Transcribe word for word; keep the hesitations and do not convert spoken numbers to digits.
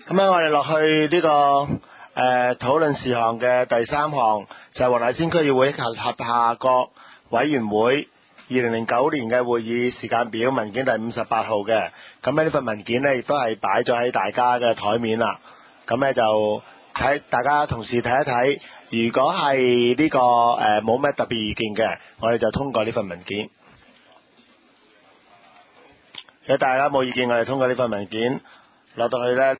咁樣我哋落去呢個誒討論事項嘅第三項，就係黃大仙區議會轄下各委員會二零零九年嘅會議時間表文件第五十八號嘅。咁咧呢份文件咧亦都係擺咗喺大家嘅台面啦。咁咧就睇大家同事睇一睇，如果係呢個誒冇咩特別意見嘅，我哋就通過呢份文件。如果大家冇意見，我哋通過呢份文件落到去咧。